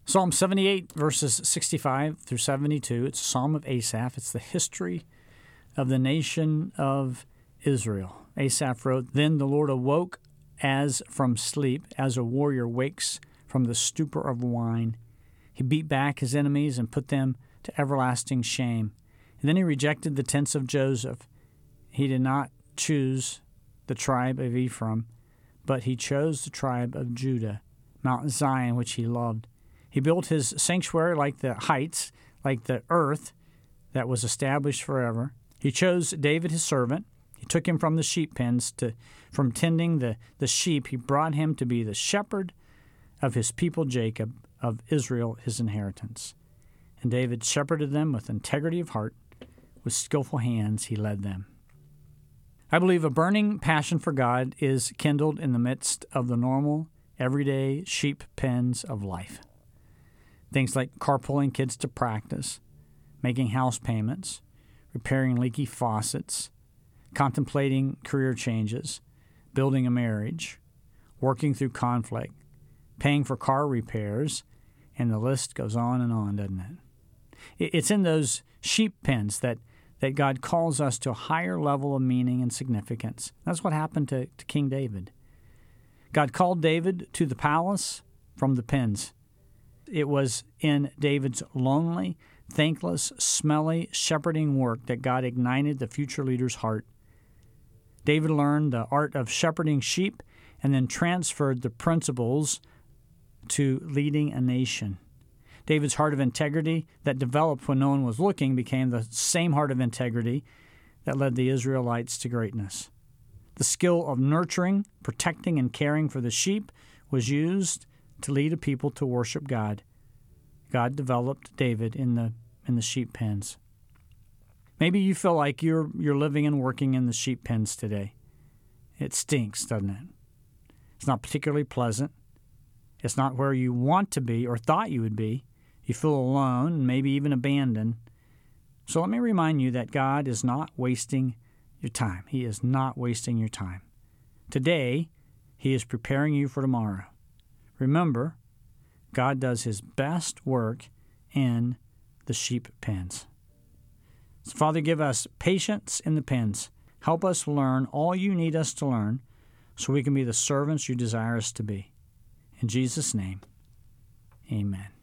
Psalm 78, verses 65 through 72. It's a psalm of Asaph. It's the history of the nation of Israel. Asaph wrote, "Then the Lord awoke as from sleep, as a warrior wakes from the stupor of wine. He beat back his enemies and put them to everlasting shame. And then he rejected the tents of Joseph. He did not choose the tribe of Ephraim, but he chose the tribe of Judah, Mount Zion, which he loved. He built his sanctuary like the heights, like the earth that was established forever. He chose David his servant. He took him from the sheep pens, from tending the sheep. He brought him to be the shepherd of his people Jacob, of Israel his inheritance. And David shepherded them with integrity of heart. With skillful hands he led them." I believe a burning passion for God is kindled in the midst of the normal, everyday sheep pens of life. Things like carpooling kids to practice, making house payments, repairing leaky faucets, contemplating career changes, building a marriage, working through conflict, paying for car repairs, and the list goes on, doesn't it? It's in those sheep pens that God calls us to a higher level of meaning and significance. That's what happened to King David. God called David to the palace from the pens. It was in David's lonely, thankless, smelly shepherding work that God ignited the future leader's heart. David learned the art of shepherding sheep and then transferred the principles to leading a nation. David's heart of integrity that developed when no one was looking became the same heart of integrity that led the Israelites to greatness. The skill of nurturing, protecting, and caring for the sheep was used to lead a people to worship God. God developed David in the sheep pens. Maybe you feel like you're living and working in the sheep pens today. It stinks, doesn't it? It's not particularly pleasant. It's not where you want to be or thought you would be. You feel alone and maybe even abandoned. So let me remind you that God is not wasting your time. He is not wasting your time. Today, He is preparing you for tomorrow. Remember, God does His best work in the sheep pens. So, Father, give us patience in the pens. Help us learn all you need us to learn so we can be the servants you desire us to be. In Jesus' name, amen.